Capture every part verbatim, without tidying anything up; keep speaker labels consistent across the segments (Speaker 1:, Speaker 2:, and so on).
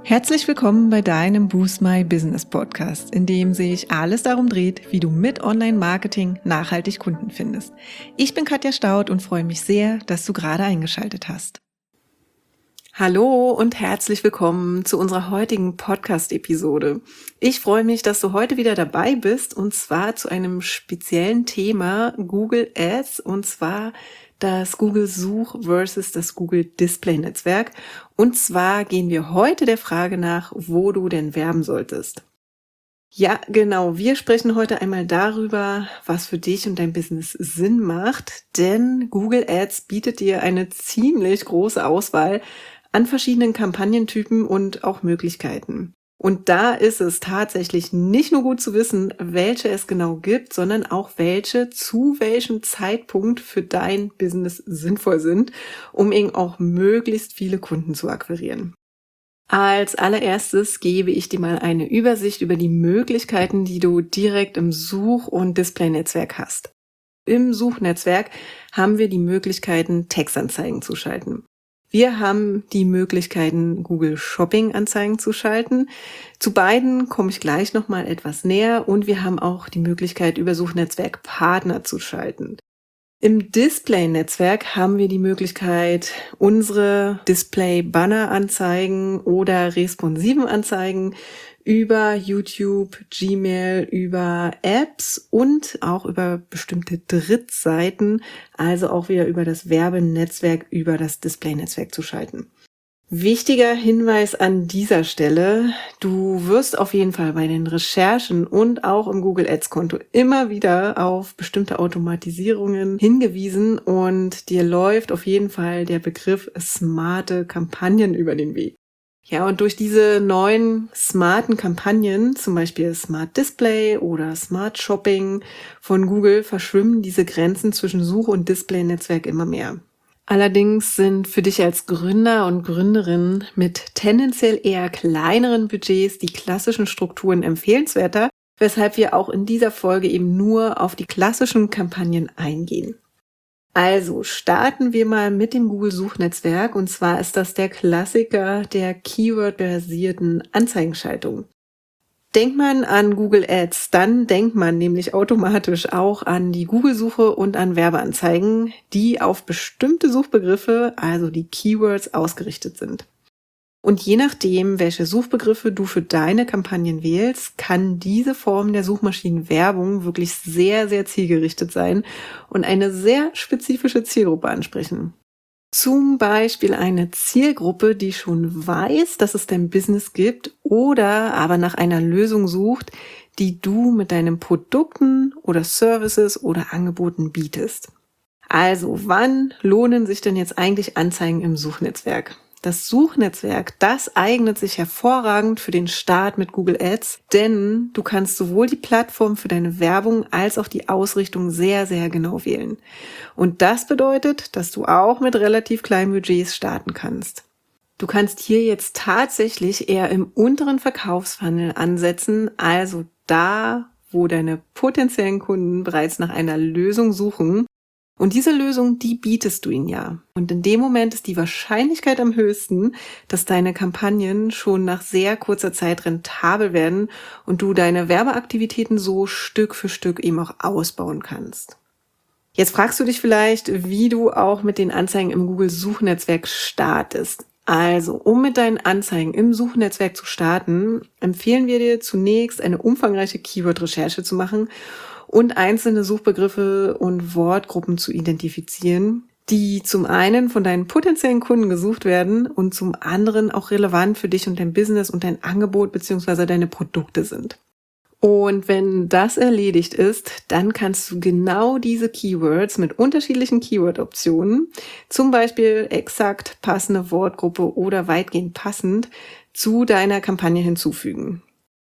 Speaker 1: Herzlich willkommen bei deinem Boost My Business Podcast, in dem sich alles darum dreht, wie du mit Online-Marketing nachhaltig Kunden findest. Ich bin Katja Staud und freue mich sehr, dass du gerade eingeschaltet hast. Hallo und herzlich willkommen zu unserer heutigen Podcast-Episode. Ich freue mich, dass du heute wieder dabei bist, und zwar zu einem speziellen Thema Google Ads, und zwar das Google Such versus das Google Display Netzwerk. Und zwar gehen wir heute der Frage nach, wo du denn werben solltest. Ja, genau. Wir sprechen heute einmal darüber, was für dich und dein Business Sinn macht, denn Google Ads bietet dir eine ziemlich große Auswahl an verschiedenen Kampagnentypen und auch Möglichkeiten. Und da ist es tatsächlich nicht nur gut zu wissen, welche es genau gibt, sondern auch welche zu welchem Zeitpunkt für dein Business sinnvoll sind, um eben auch möglichst viele Kunden zu akquirieren. Als allererstes gebe ich dir mal eine Übersicht über die Möglichkeiten, die du direkt im Such- und Display-Netzwerk hast. Im Suchnetzwerk haben wir die Möglichkeiten, Textanzeigen zu schalten. Wir haben die Möglichkeiten, Google Shopping Anzeigen zu schalten. Zu beiden komme ich gleich nochmal etwas näher, und wir haben auch die Möglichkeit, über Suchnetzwerk Partner zu schalten. Im Display-Netzwerk haben wir die Möglichkeit, unsere Display-Banner-Anzeigen oder responsiven Anzeigen über YouTube, Gmail, über Apps und auch über bestimmte Drittseiten, also auch wieder über das Werbenetzwerk, über das Display-Netzwerk zu schalten. Wichtiger Hinweis an dieser Stelle: Du wirst auf jeden Fall bei den Recherchen und auch im Google Ads Konto immer wieder auf bestimmte Automatisierungen hingewiesen, und dir läuft auf jeden Fall der Begriff smarte Kampagnen über den Weg. Ja, und durch diese neuen smarten Kampagnen, zum Beispiel Smart Display oder Smart Shopping von Google, verschwimmen diese Grenzen zwischen Such- und Display-Netzwerk immer mehr. Allerdings sind für dich als Gründer und Gründerin mit tendenziell eher kleineren Budgets die klassischen Strukturen empfehlenswerter, weshalb wir auch in dieser Folge eben nur auf die klassischen Kampagnen eingehen. Also starten wir mal mit dem Google-Suchnetzwerk, und zwar ist das der Klassiker der Keyword-basierten Anzeigenschaltung. Denkt man an Google Ads, dann denkt man nämlich automatisch auch an die Google-Suche und an Werbeanzeigen, die auf bestimmte Suchbegriffe, also die Keywords, ausgerichtet sind. Und je nachdem, welche Suchbegriffe du für deine Kampagnen wählst, kann diese Form der Suchmaschinenwerbung wirklich sehr, sehr zielgerichtet sein und eine sehr spezifische Zielgruppe ansprechen. Zum Beispiel eine Zielgruppe, die schon weiß, dass es dein Business gibt, oder aber nach einer Lösung sucht, die du mit deinen Produkten oder Services oder Angeboten bietest. Also, wann lohnen sich denn jetzt eigentlich Anzeigen im Suchnetzwerk? Das Suchnetzwerk, das eignet sich hervorragend für den Start mit Google Ads, denn du kannst sowohl die Plattform für deine Werbung als auch die Ausrichtung sehr, sehr genau wählen. Und das bedeutet, dass du auch mit relativ kleinen Budgets starten kannst. Du kannst hier jetzt tatsächlich eher im unteren Verkaufsfunnel ansetzen, also da, wo deine potenziellen Kunden bereits nach einer Lösung suchen. Und diese Lösung, die bietest du ihnen ja. Und in dem Moment ist die Wahrscheinlichkeit am höchsten, dass deine Kampagnen schon nach sehr kurzer Zeit rentabel werden und du deine Werbeaktivitäten so Stück für Stück eben auch ausbauen kannst. Jetzt fragst du dich vielleicht, wie du auch mit den Anzeigen im Google-Suchnetzwerk startest. Also, um mit deinen Anzeigen im Suchnetzwerk zu starten, empfehlen wir dir zunächst eine umfangreiche Keyword-Recherche zu machen und einzelne Suchbegriffe und Wortgruppen zu identifizieren, die zum einen von deinen potenziellen Kunden gesucht werden und zum anderen auch relevant für dich und dein Business und dein Angebot bzw. deine Produkte sind. Und wenn das erledigt ist, dann kannst du genau diese Keywords mit unterschiedlichen Keyword-Optionen, zum Beispiel exakt passende Wortgruppe oder weitgehend passend, zu deiner Kampagne hinzufügen.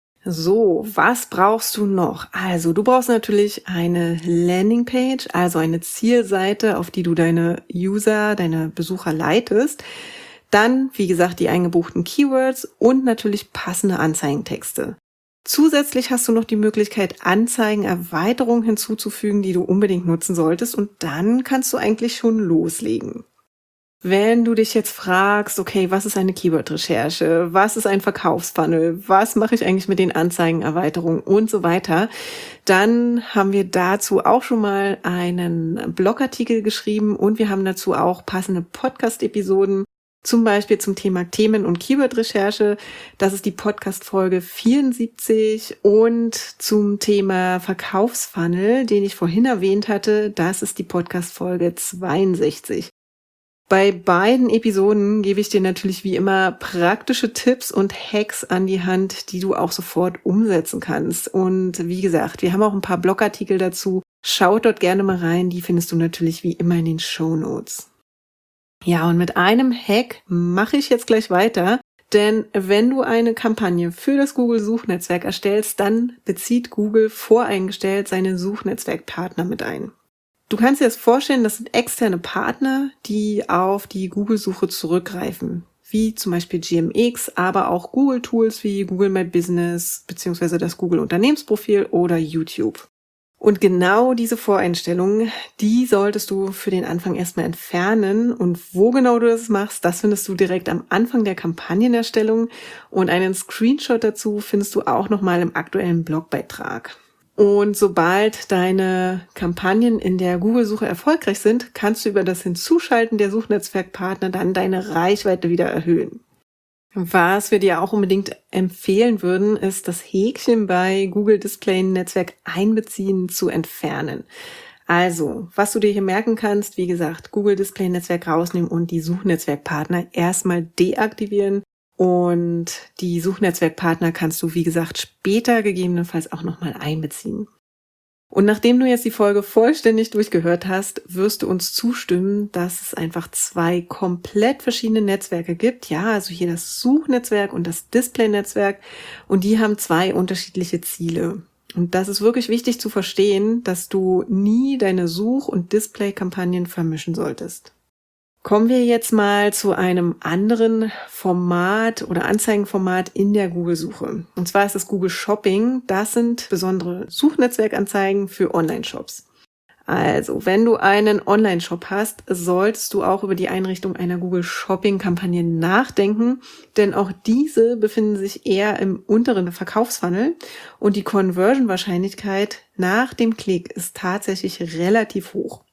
Speaker 1: So, was brauchst du noch? Also, du brauchst natürlich eine Landingpage, also eine Zielseite, auf die du deine User, deine Besucher leitest. Dann, wie gesagt, die eingebuchten Keywords und natürlich passende Anzeigentexte. Zusätzlich hast du noch die Möglichkeit, Anzeigenerweiterungen hinzuzufügen, die du unbedingt nutzen solltest, und dann kannst du eigentlich schon loslegen. Wenn du dich jetzt fragst, okay, was ist eine Keyword-Recherche? Was ist ein Verkaufsfunnel? Was mache ich eigentlich mit den Anzeigenerweiterungen und so weiter? Dann haben wir dazu auch schon mal einen Blogartikel geschrieben und wir haben dazu auch passende Podcast-Episoden, zum Beispiel zum Thema Themen- und Keyword-Recherche. Das ist die Podcast-Folge vierundsiebzig und zum Thema Verkaufsfunnel, den ich vorhin erwähnt hatte, das ist die Podcast-Folge zweiundsechzig. Bei beiden Episoden gebe ich dir natürlich wie immer praktische Tipps und Hacks an die Hand, die du auch sofort umsetzen kannst. Und wie gesagt, wir haben auch ein paar Blogartikel dazu. Schaut dort gerne mal rein, die findest du natürlich wie immer in den Shownotes. Ja, und mit einem Hack mache ich jetzt gleich weiter, denn wenn du eine Kampagne für das Google-Suchnetzwerk erstellst, dann bezieht Google voreingestellt seine Suchnetzwerkpartner mit ein. Du kannst dir das vorstellen, das sind externe Partner, die auf die Google-Suche zurückgreifen, wie zum Beispiel G M X, aber auch Google-Tools wie Google My Business bzw. das Google-Unternehmensprofil oder YouTube. Und genau diese Voreinstellungen, die solltest du für den Anfang erstmal entfernen. Und wo genau du das machst, das findest du direkt am Anfang der Kampagnenerstellung. Und einen Screenshot dazu findest du auch nochmal im aktuellen Blogbeitrag. Und sobald deine Kampagnen in der Google-Suche erfolgreich sind, kannst du über das Hinzuschalten der Suchnetzwerkpartner dann deine Reichweite wieder erhöhen. Was wir dir auch unbedingt empfehlen würden, ist das Häkchen bei Google Display Netzwerk einbeziehen zu entfernen. Also, was du dir hier merken kannst, wie gesagt, Google Display Netzwerk rausnehmen und die Suchnetzwerkpartner erstmal deaktivieren. Und die Suchnetzwerkpartner kannst du, wie gesagt, später gegebenenfalls auch nochmal einbeziehen. Und nachdem du jetzt die Folge vollständig durchgehört hast, wirst du uns zustimmen, dass es einfach zwei komplett verschiedene Netzwerke gibt. Ja, also hier das Suchnetzwerk und das Display-Netzwerk. Und die haben zwei unterschiedliche Ziele. Und das ist wirklich wichtig zu verstehen, dass du nie deine Such- und Display-Kampagnen vermischen solltest. Kommen wir jetzt mal zu einem anderen Format oder Anzeigenformat in der Google-Suche. Und zwar ist das Google Shopping. Das sind besondere Suchnetzwerkanzeigen für Online-Shops. Also, wenn du einen Online-Shop hast, solltest du auch über die Einrichtung einer Google Shopping-Kampagne nachdenken, denn auch diese befinden sich eher im unteren Verkaufsfunnel und die Conversion-Wahrscheinlichkeit nach dem Klick ist tatsächlich relativ hoch.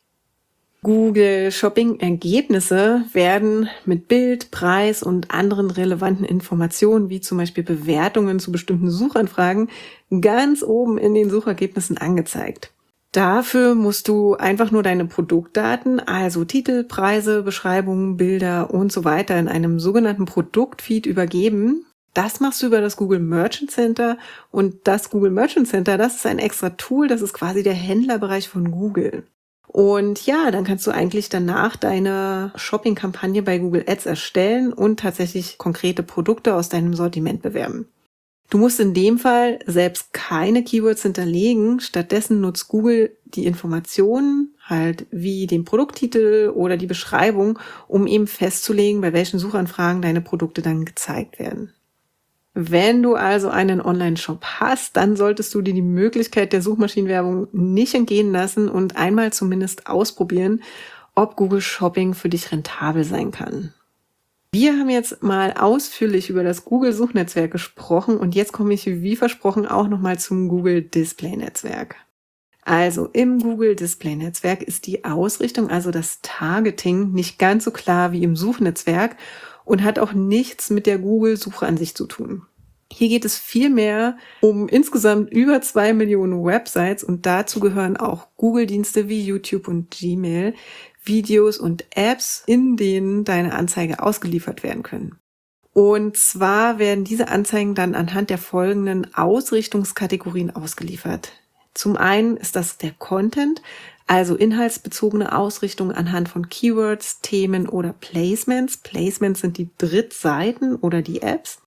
Speaker 1: Google Shopping Ergebnisse werden mit Bild, Preis und anderen relevanten Informationen, wie zum Beispiel Bewertungen zu bestimmten Suchanfragen, ganz oben in den Suchergebnissen angezeigt. Dafür musst du einfach nur deine Produktdaten, also Titel, Preise, Beschreibungen, Bilder und so weiter in einem sogenannten Produktfeed übergeben. Das machst du über das Google Merchant Center und das Google Merchant Center, das ist ein extra Tool, das ist quasi der Händlerbereich von Google. Und ja, dann kannst du eigentlich danach deine Shopping-Kampagne bei Google Ads erstellen und tatsächlich konkrete Produkte aus deinem Sortiment bewerben. Du musst in dem Fall selbst keine Keywords hinterlegen. Stattdessen nutzt Google die Informationen, halt wie den Produkttitel oder die Beschreibung, um eben festzulegen, bei welchen Suchanfragen deine Produkte dann gezeigt werden. Wenn du also einen Online-Shop hast, dann solltest du dir die Möglichkeit der Suchmaschinenwerbung nicht entgehen lassen und einmal zumindest ausprobieren, ob Google Shopping für dich rentabel sein kann. Wir haben jetzt mal ausführlich über das Google-Suchnetzwerk gesprochen und jetzt komme ich wie versprochen auch nochmal zum Google-Display-Netzwerk. Also im Google-Display-Netzwerk ist die Ausrichtung, also das Targeting, nicht ganz so klar wie im Suchnetzwerk und hat auch nichts mit der Google-Suche an sich zu tun. Hier geht es vielmehr um insgesamt über zwei Millionen Websites und dazu gehören auch Google-Dienste wie YouTube und Gmail, Videos und Apps, in denen deine Anzeige ausgeliefert werden können. Und zwar werden diese Anzeigen dann anhand der folgenden Ausrichtungskategorien ausgeliefert. Zum einen ist das der Content, also inhaltsbezogene Ausrichtung anhand von Keywords, Themen oder Placements. Placements sind die Drittseiten oder die Apps.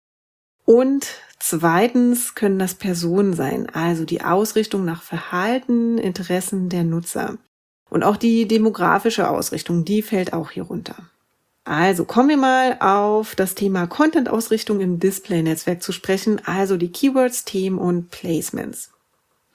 Speaker 1: Und zweitens können das Personen sein, also die Ausrichtung nach Verhalten, Interessen der Nutzer. Und auch die demografische Ausrichtung, die fällt auch hier runter. Also kommen wir mal auf das Thema Content-Ausrichtung im Display-Netzwerk zu sprechen, also die Keywords, Themen und Placements.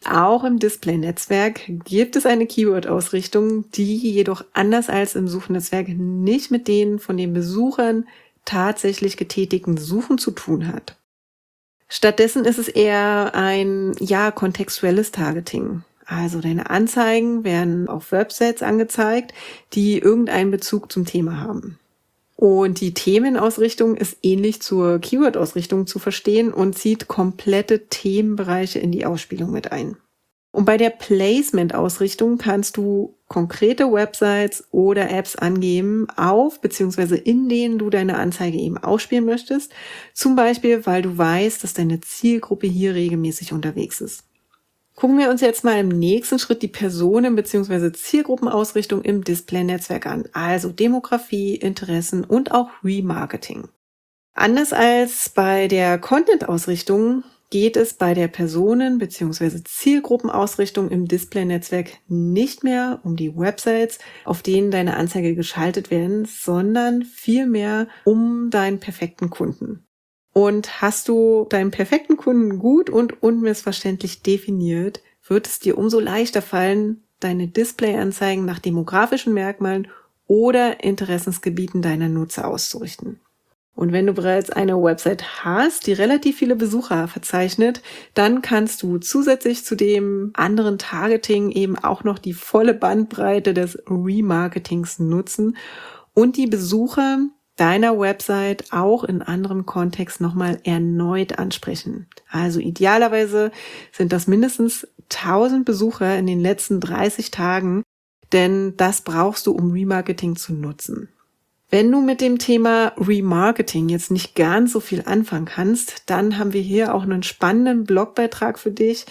Speaker 1: Auch im Display-Netzwerk gibt es eine Keyword-Ausrichtung, die jedoch anders als im Suchnetzwerk nicht mit den von den Besuchern tatsächlich getätigten Suchen zu tun hat. Stattdessen ist es eher ein, ja, kontextuelles Targeting. Also deine Anzeigen werden auf Websites angezeigt, die irgendeinen Bezug zum Thema haben. Und die Themenausrichtung ist ähnlich zur Keyword-Ausrichtung zu verstehen und zieht komplette Themenbereiche in die Ausspielung mit ein. Und bei der Placement-Ausrichtung kannst du konkrete Websites oder Apps angeben, auf bzw. in denen du deine Anzeige eben ausspielen möchtest. Zum Beispiel, weil du weißt, dass deine Zielgruppe hier regelmäßig unterwegs ist. Gucken wir uns jetzt mal im nächsten Schritt die Personen- bzw. Zielgruppenausrichtung im Display-Netzwerk an, also Demografie, Interessen und auch Remarketing. Anders als bei der Content-Ausrichtung geht es bei der Personen- bzw. Zielgruppenausrichtung im Display-Netzwerk nicht mehr um die Websites, auf denen deine Anzeige geschaltet werden, sondern vielmehr um deinen perfekten Kunden. Und hast du deinen perfekten Kunden gut und unmissverständlich definiert, wird es dir umso leichter fallen, deine Displayanzeigen nach demografischen Merkmalen oder Interessensgebieten deiner Nutzer auszurichten. Und wenn du bereits eine Website hast, die relativ viele Besucher verzeichnet, dann kannst du zusätzlich zu dem anderen Targeting eben auch noch die volle Bandbreite des Remarketings nutzen und die Besucher deiner Website auch in anderem Kontext nochmal erneut ansprechen. Also idealerweise sind das mindestens tausend Besucher in den letzten dreißig Tagen, denn das brauchst du, um Remarketing zu nutzen. Wenn du mit dem Thema Remarketing jetzt nicht ganz so viel anfangen kannst, dann haben wir hier auch einen spannenden Blogbeitrag für dich.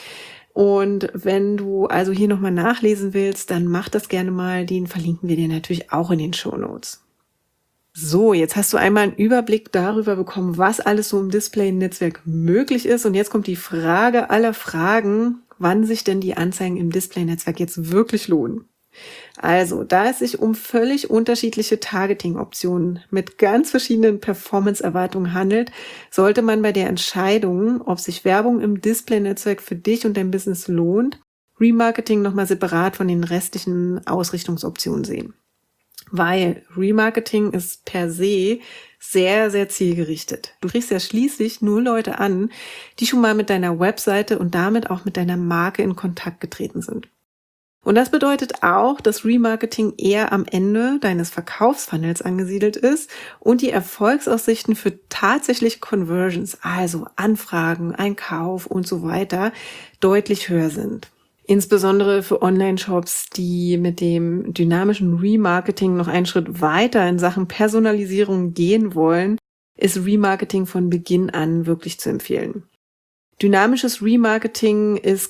Speaker 1: Und wenn du also hier nochmal nachlesen willst, dann mach das gerne mal. Den verlinken wir dir natürlich auch in den Shownotes. So, jetzt hast du einmal einen Überblick darüber bekommen, was alles so im Display-Netzwerk möglich ist. Und jetzt kommt die Frage aller Fragen, wann sich denn die Anzeigen im Display-Netzwerk jetzt wirklich lohnen. Also, da es sich um völlig unterschiedliche Targeting-Optionen mit ganz verschiedenen Performance-Erwartungen handelt, sollte man bei der Entscheidung, ob sich Werbung im Display-Netzwerk für dich und dein Business lohnt, Remarketing nochmal separat von den restlichen Ausrichtungsoptionen sehen. Weil Remarketing ist per se sehr, sehr zielgerichtet. Du kriegst ja schließlich nur Leute an, die schon mal mit deiner Webseite und damit auch mit deiner Marke in Kontakt getreten sind. Und das bedeutet auch, dass Remarketing eher am Ende deines Verkaufsfunnels angesiedelt ist und die Erfolgsaussichten für tatsächliche Conversions, also Anfragen, Einkauf und so weiter, deutlich höher sind. Insbesondere für Online-Shops, die mit dem dynamischen Remarketing noch einen Schritt weiter in Sachen Personalisierung gehen wollen, ist Remarketing von Beginn an wirklich zu empfehlen. Dynamisches Remarketing ist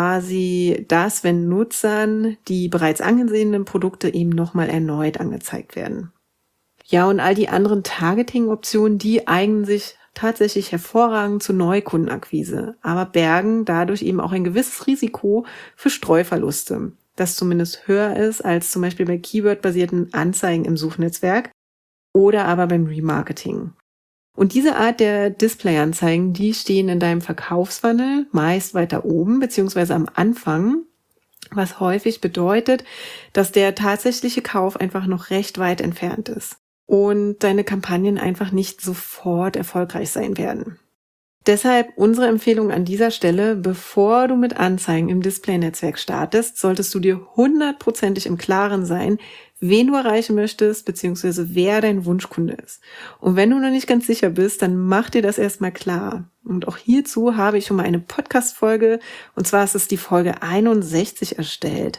Speaker 1: quasi das, wenn Nutzern die bereits angesehenen Produkte eben nochmal erneut angezeigt werden. Ja, und all die anderen Targeting-Optionen, die eignen sich tatsächlich hervorragend zur Neukundenakquise, aber bergen dadurch eben auch ein gewisses Risiko für Streuverluste, das zumindest höher ist als zum Beispiel bei Keyword-basierten Anzeigen im Suchnetzwerk oder aber beim Remarketing. Und diese Art der Displayanzeigen, die stehen in deinem Verkaufsfunnel meist weiter oben beziehungsweise am Anfang, was häufig bedeutet, dass der tatsächliche Kauf einfach noch recht weit entfernt ist und deine Kampagnen einfach nicht sofort erfolgreich sein werden. Deshalb unsere Empfehlung an dieser Stelle: Bevor du mit Anzeigen im Display-Netzwerk startest, solltest du dir hundertprozentig im Klaren sein, wen du erreichen möchtest, beziehungsweise wer dein Wunschkunde ist. Und wenn du noch nicht ganz sicher bist, dann mach dir das erstmal klar. Und auch hierzu habe ich schon mal eine Podcast-Folge, und zwar ist es die Folge einundsechzig, erstellt.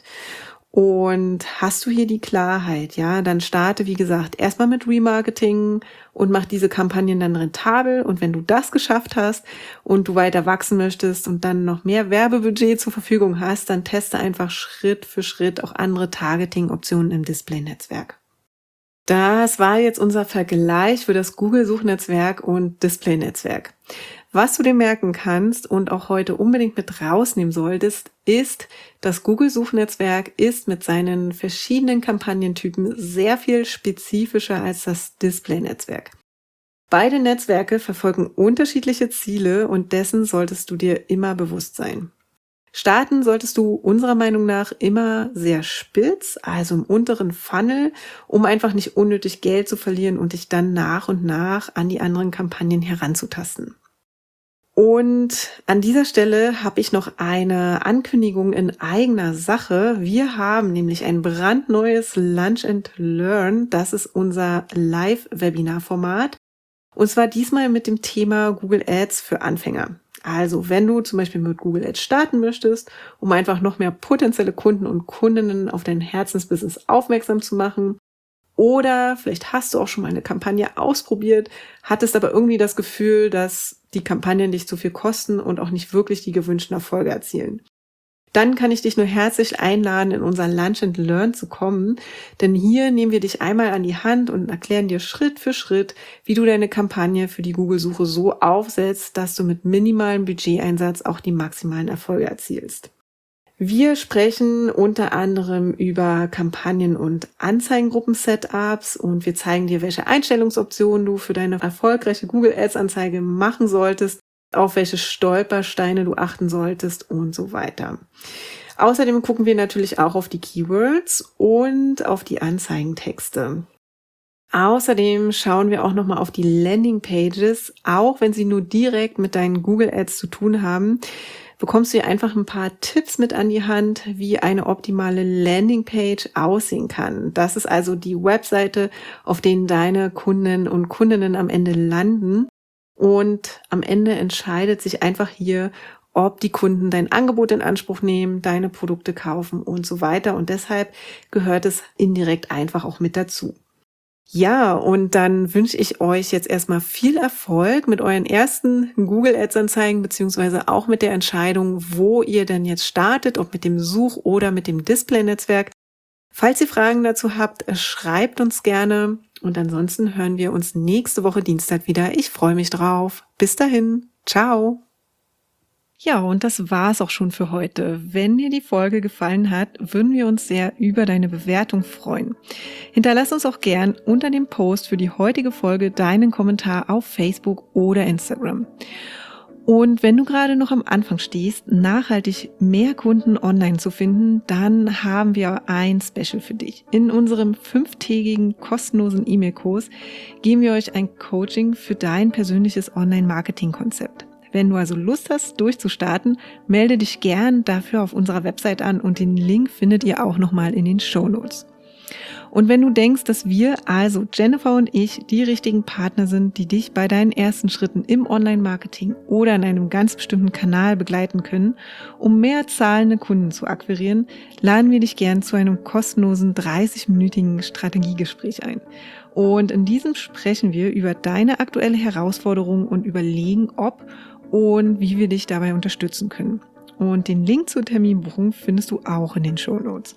Speaker 1: Und hast du hier die Klarheit, ja, dann starte, wie gesagt, erstmal mit Remarketing und mach diese Kampagnen dann rentabel. Und wenn du das geschafft hast und du weiter wachsen möchtest und dann noch mehr Werbebudget zur Verfügung hast, dann teste einfach Schritt für Schritt auch andere Targeting-Optionen im Display-Netzwerk. Das war jetzt unser Vergleich für das Google-Suchnetzwerk und Display-Netzwerk. Was du dir merken kannst und auch heute unbedingt mit rausnehmen solltest, ist, das Google-Suchnetzwerk ist mit seinen verschiedenen Kampagnentypen sehr viel spezifischer als das Display-Netzwerk. Beide Netzwerke verfolgen unterschiedliche Ziele und dessen solltest du dir immer bewusst sein. Starten solltest du unserer Meinung nach immer sehr spitz, also im unteren Funnel, um einfach nicht unnötig Geld zu verlieren und dich dann nach und nach an die anderen Kampagnen heranzutasten. Und an dieser Stelle habe ich noch eine Ankündigung in eigener Sache. Wir haben nämlich ein brandneues Lunch and Learn. Das ist unser Live-Webinar-Format. Und zwar diesmal mit dem Thema Google Ads für Anfänger. Also wenn du zum Beispiel mit Google Ads starten möchtest, um einfach noch mehr potenzielle Kunden und Kundinnen auf dein Herzensbusiness aufmerksam zu machen, oder vielleicht hast du auch schon mal eine Kampagne ausprobiert, hattest aber irgendwie das Gefühl, dass die Kampagnen dich zu viel kosten und auch nicht wirklich die gewünschten Erfolge erzielen. Dann kann ich dich nur herzlich einladen, in unser Lunch and Learn zu kommen, denn hier nehmen wir dich einmal an die Hand und erklären dir Schritt für Schritt, wie du deine Kampagne für die Google-Suche so aufsetzt, dass du mit minimalem Budgeteinsatz auch die maximalen Erfolge erzielst. Wir sprechen unter anderem über Kampagnen- und Anzeigengruppen-Setups und wir zeigen dir, welche Einstellungsoptionen du für deine erfolgreiche Google Ads-Anzeige machen solltest, auf welche Stolpersteine du achten solltest und so weiter. Außerdem gucken wir natürlich auch auf die Keywords und auf die Anzeigentexte. Außerdem schauen wir auch nochmal auf die Landingpages, auch wenn sie nur direkt mit deinen Google Ads zu tun haben, bekommst du hier einfach ein paar Tipps mit an die Hand, wie eine optimale Landingpage aussehen kann. Das ist also die Webseite, auf denen deine Kunden und Kundinnen am Ende landen. Und am Ende entscheidet sich einfach hier, ob die Kunden dein Angebot in Anspruch nehmen, deine Produkte kaufen und so weiter. Und deshalb gehört es indirekt einfach auch mit dazu. Ja, und dann wünsche ich euch jetzt erstmal viel Erfolg mit euren ersten Google Ads Anzeigen, beziehungsweise auch mit der Entscheidung, wo ihr denn jetzt startet, ob mit dem Such- oder mit dem Display-Netzwerk. Falls ihr Fragen dazu habt, schreibt uns gerne und ansonsten hören wir uns nächste Woche Dienstag wieder. Ich freue mich drauf. Bis dahin. Ciao. Ja, und das war's auch schon für heute. Wenn dir die Folge gefallen hat, würden wir uns sehr über deine Bewertung freuen. Hinterlass uns auch gern unter dem Post für die heutige Folge deinen Kommentar auf Facebook oder Instagram. Und wenn du gerade noch am Anfang stehst, nachhaltig mehr Kunden online zu finden, dann haben wir ein Special für dich. In unserem fünftägigen kostenlosen E-Mail-Kurs geben wir euch ein Coaching für dein persönliches Online-Marketing-Konzept. Wenn du also Lust hast, durchzustarten, melde dich gern dafür auf unserer Website an und den Link findet ihr auch nochmal in den Shownotes. Und wenn du denkst, dass wir, also Jennifer und ich, die richtigen Partner sind, die dich bei deinen ersten Schritten im Online-Marketing oder in einem ganz bestimmten Kanal begleiten können, um mehr zahlende Kunden zu akquirieren, laden wir dich gern zu einem kostenlosen dreißig-minütigen Strategiegespräch ein. Und in diesem sprechen wir über deine aktuelle Herausforderung und überlegen, ob und wie wir dich dabei unterstützen können. Und den Link zur Terminbuchung findest du auch in den Shownotes.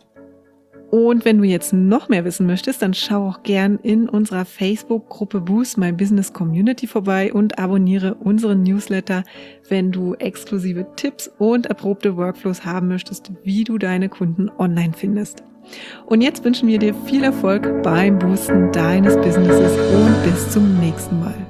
Speaker 1: Und wenn du jetzt noch mehr wissen möchtest, dann schau auch gern in unserer Facebook-Gruppe Boost My Business Community vorbei und abonniere unseren Newsletter, wenn du exklusive Tipps und erprobte Workflows haben möchtest, wie du deine Kunden online findest. Und jetzt wünschen wir dir viel Erfolg beim Boosten deines Businesses und bis zum nächsten Mal.